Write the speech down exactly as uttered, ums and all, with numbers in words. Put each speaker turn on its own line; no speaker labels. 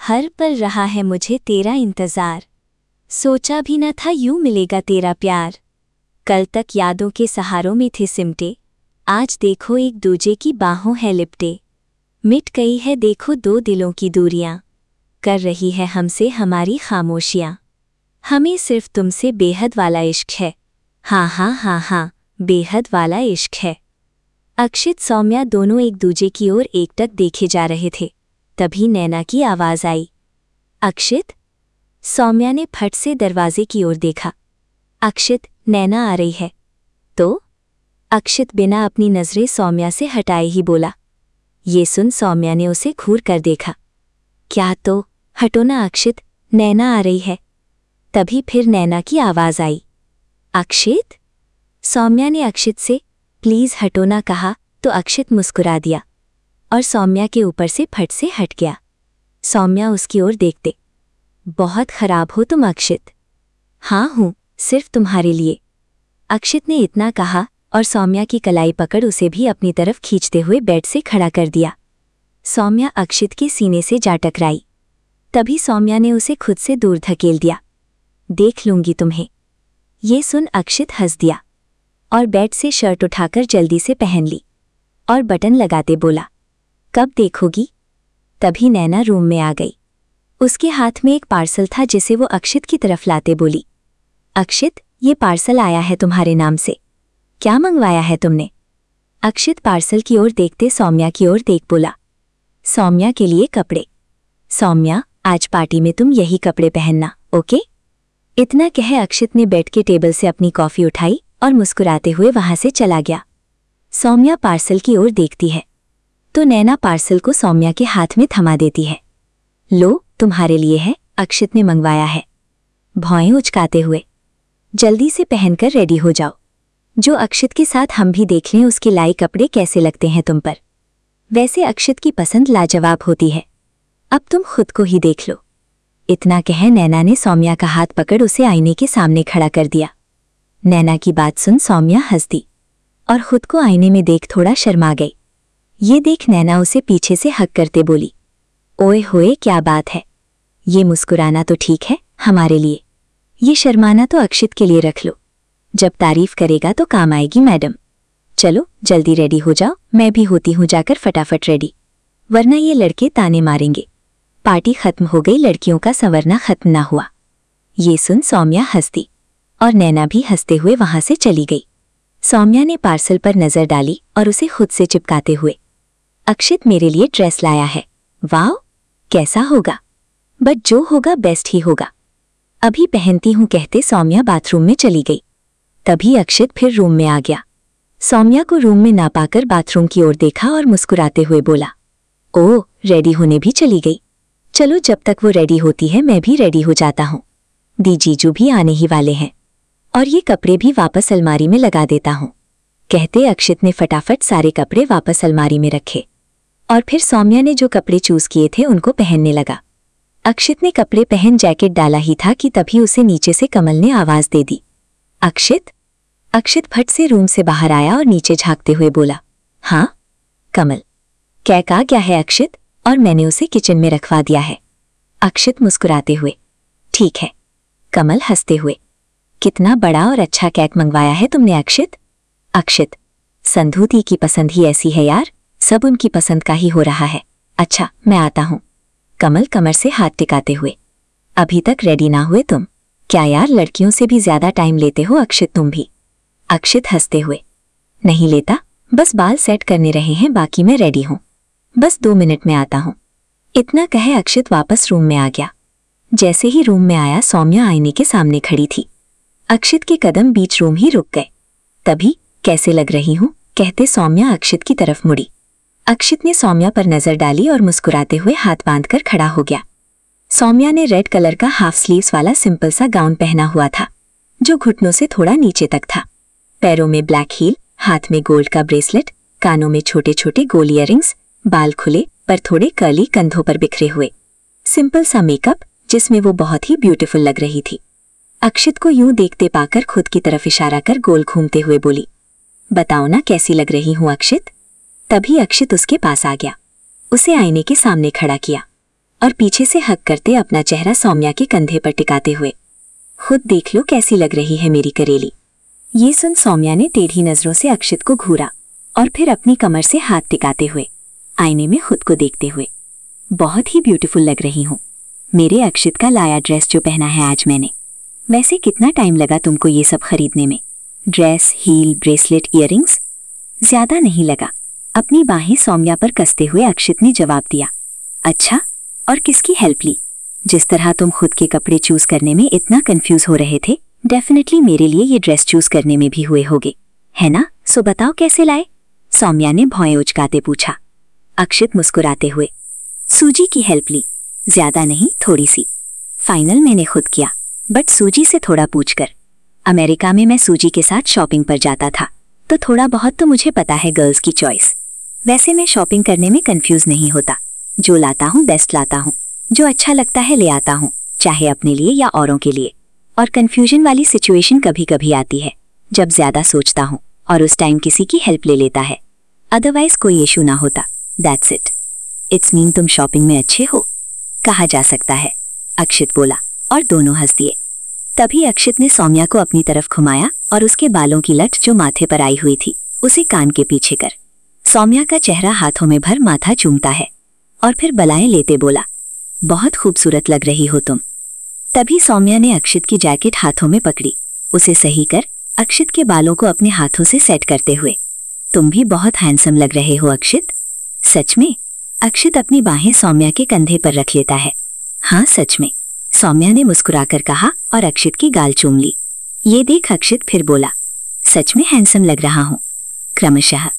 हर पल रहा है मुझे तेरा इंतज़ार। सोचा भी न था यूं मिलेगा तेरा प्यार। कल तक यादों के सहारों में थे सिमटे, आज देखो एक दूजे की बाहों है लिपटे। मिट गई है देखो दो दिलों की दूरियां, कर रही है हमसे हमारी खामोशियां। हमें सिर्फ तुमसे बेहद वाला इश्क है, हाँ हाँ हाँ हाँ बेहद वाला इश्क है। अक्षित सौम्या दोनों एक दूजे की ओर एकटक देखे जा रहे थे, तभी नैना की आवाज़ आई, अक्षित। सौम्या ने फट से दरवाजे की ओर देखा। अक्षित, नैना आ रही है। तो? अक्षित बिना अपनी नज़रें सौम्या से हटाए ही बोला। ये सुन सौम्या ने उसे घूर कर देखा। क्या तो? हटो ना अक्षित, नैना आ रही है। तभी फिर नैना की आवाज़ आई, अक्षित। सौम्या ने अक्षित से प्लीज़ हटो ना कहा तो अक्षित मुस्कुरा दिया और सौम्या के ऊपर से फट से हट गया। सौम्या उसकी ओर देखते, बहुत खराब हो तुम अक्षित। हाँ हूँ, सिर्फ तुम्हारे लिए। अक्षित ने इतना कहा और सौम्या की कलाई पकड़ उसे भी अपनी तरफ खींचते हुए बेड से खड़ा कर दिया। सौम्या अक्षित के सीने से जा टकराई। तभी सौम्या ने उसे खुद से दूर धकेल दिया। देख लूंगी तुम्हें। ये सुन अक्षित हंस दिया और बेड से शर्ट उठाकर जल्दी से पहन ली और बटन लगाते बोला, कब देखोगी? तभी नैना रूम में आ गई। उसके हाथ में एक पार्सल था जिसे वो अक्षित की तरफ लाते बोली, अक्षित, ये पार्सल आया है तुम्हारे नाम से। क्या मंगवाया है तुमने? अक्षित पार्सल की ओर देखते सौम्या की ओर देख बोला, सौम्या के लिए कपड़े। सौम्या, आज पार्टी में तुम यही कपड़े पहनना, ओके? इतना कहे अक्षित ने बेड के टेबल से अपनी कॉफ़ी उठाई और मुस्कुराते हुए वहां से चला गया। सौम्या पार्सल की ओर देखती है तो नैना पार्सल को सौम्या के हाथ में थमा देती है। लो, तुम्हारे लिए है, अक्षित ने मंगवाया है। भौएं उचकाते हुए, जल्दी से पहनकर रेडी हो जाओ। जो अक्षित के साथ हम भी देख लें उसके लाए कपड़े कैसे लगते हैं तुम पर। वैसे अक्षित की पसंद लाजवाब होती है, अब तुम खुद को ही देख लो। इतना कह नैना ने सौम्या का हाथ पकड़ उसे आईने के सामने खड़ा कर दिया। नैना की बात सुन सौम्या हंस दी और खुद को आईने में देख थोड़ा शर्मा गई। ये देख नैना उसे पीछे से हक करते बोली, ओए होए क्या बात है, ये मुस्कुराना तो ठीक है हमारे लिए, ये शर्माना तो अक्षित के लिए रख लो, जब तारीफ करेगा तो काम आएगी मैडम। चलो जल्दी रेडी हो जाओ, मैं भी होती हूँ जाकर फटाफट रेडी, वरना ये लड़के ताने मारेंगे। पार्टी खत्म हो गई, लड़कियों का संवरना खत्म ना हुआ। ये सुन सौम्या हंसती और नैना भी हंसते हुए वहां से चली गई। सौम्या ने पार्सल पर नजर डाली और उसे खुद से चिपकाते हुए, अक्षित मेरे लिए ड्रेस लाया है, वाह कैसा होगा, बट जो होगा बेस्ट ही होगा, अभी पहनती हूँ कहते सौम्या बाथरूम में चली गई। तभी अक्षित फिर रूम में आ गया। सौम्या को रूम में ना पाकर बाथरूम की ओर देखा और मुस्कुराते हुए बोला, ओह रेडी होने भी चली गई, चलो जब तक वो रेडी होती है मैं भी रेडी हो जाता हूँ। दी जीजू भी आने ही वाले हैं और ये कपड़े भी वापस अलमारी में लगा देता हूँ। कहते अक्षित ने फटाफट सारे कपड़े वापस अलमारी में रखे और फिर सौम्या ने जो कपड़े चूज किए थे उनको पहनने लगा। अक्षित ने कपड़े पहन जैकेट डाला ही था कि तभी उसे नीचे से कमल ने आवाज दे दी, अक्षित। अक्षित फट से रूम से बाहर आया और नीचे झांकते हुए बोला, हाँ कमल। क्या कहा क्या है अक्षित? और मैंने उसे किचन में रखवा दिया है। अक्षित मुस्कुराते हुए, ठीक है। कमल हंसते हुए, कितना बड़ा और अच्छा केक मंगवाया है तुमने अक्षित। अक्षित, संधू दी की पसंद ही ऐसी है यार, सब उनकी पसंद का ही हो रहा है। अच्छा मैं आता हूँ। कमल कमर से हाथ टिकाते हुए, अभी तक रेडी ना हुए तुम? क्या यार लड़कियों से भी ज्यादा टाइम लेते हो अक्षित तुम भी। अक्षित हंसते हुए, नहीं लेता, बस बाल सेट करने रहे हैं, बाकी मैं रेडी हूँ, बस दो मिनट में आता हूँ। इतना कहे अक्षित वापस रूम में आ गया। जैसे ही रूम में आया सौम्या आईने के सामने खड़ी थी। अक्षित के कदम बीच रूम ही रुक गए। तभी कैसे लग रही हूँ कहते सौम्या अक्षित की तरफ मुड़ी। अक्षित ने सौम्या पर नजर डाली और मुस्कुराते हुए हाथ बांधकर खड़ा हो गया। सौम्या ने रेड कलर का हाफ स्लीव्स वाला सिंपल सा गाउन पहना हुआ था जो घुटनों से थोड़ा नीचे तक था। पैरों में ब्लैक हील, हाथ में गोल्ड का ब्रेसलेट, कानों में छोटे छोटे गोल ईयरिंग्स, बाल खुले पर थोड़े कर्ली कंधों पर बिखरे हुए। सिंपल सा मेकअप जिसमें वो बहुत ही ब्यूटीफुल लग रही थी। अक्षित को यूं देखते पाकर खुद की तरफ इशारा कर गोल घूमते हुए बोली, बताओ ना कैसी लग रही हूं अक्षित। तभी अक्षित उसके पास आ गया, उसे आईने के सामने खड़ा किया। और पीछे से हक करते अपना चेहरा सौम्या के कंधे पर टिकाते हुए। खुद देख लो कैसी लग रही है मेरी करेली। ये सुन सौम्या ने टेढ़ी नजरों से अक्षित को घूरा और फिर अपनी कमर से हाथ टिकाते हुए आईने में खुद को देखते हुए, बहुत ही ब्यूटीफुल लग रही हूँ। मेरे अक्षित का लाया ड्रेस जो पहना है आज मैंने। वैसे कितना टाइम लगा तुमको ये सब खरीदने में? Dress, heel, bracelet, earrings? ज्यादा नहीं लगा, अपनी बाहें सौम्या पर कसते हुए अक्षित ने जवाब दिया। अच्छा, और किसकी हेल्प ली? जिस तरह तुम खुद के कपड़े चूज करने में इतना कंफ्यूज हो रहे थे, डेफिनेटली मेरे लिए ये ड्रेस चूज करने में भी हुए होगे, है ना? सो बताओ कैसे लाए? सौम्या ने भौएं उचकाते पूछा। अक्षित मुस्कुराते हुए, सूजी की हेल्प ली, ज्यादा नहीं, थोड़ी सी। फाइनल मैंने खुद किया, बट सूजी से थोड़ा पूछकर। अमेरिका में मैं सूजी के साथ शॉपिंग पर जाता था, तो थोड़ा बहुत तो मुझे पता है गर्ल्स की चॉइस। वैसे मैं शॉपिंग करने में कंफ्यूज नहीं होता, जो लाता हूँ बेस्ट लाता हूँ, जो अच्छा लगता है ले आता हूँ, चाहे अपने लिए या औरों के लिए। और कंफ्यूजन वाली सिचुएशन कभी कभी आती है जब ज्यादा सोचता हूँ और उस टाइम किसी की हेल्प ले लेता है, अदरवाइज कोई इशू ना होता। That's it. इट्स मीन तुम शॉपिंग में अच्छे हो, कहा जा सकता है, अक्षित बोला और दोनों हंस दिए। तभी अक्षित ने सौम्या को अपनी तरफ घुमाया और उसके बालों की लट जो माथे पर आई हुई थी उसे कान के पीछे कर सौम्या का चेहरा हाथों में भर माथा चूमता है और फिर बलाएं लेते बोला, बहुत खूबसूरत लग रही हो तुम। तभी सौम्या ने अक्षित की जैकेट हाथों में पकड़ी, उसे सही कर अक्षित के बालों को अपने हाथों से सेट करते हुए, तुम भी बहुत हैंडसम लग रहे हो अक्षित। सच में? अक्षित अपनी बाहें सौम्या के कंधे पर रख लेता है। हाँ सच में, सौम्या ने मुस्कुराकर कहा और अक्षित की गाल चूम ली। ये देख अक्षित फिर बोला, सच में हैंडसम लग रहा हूं। क्रमशः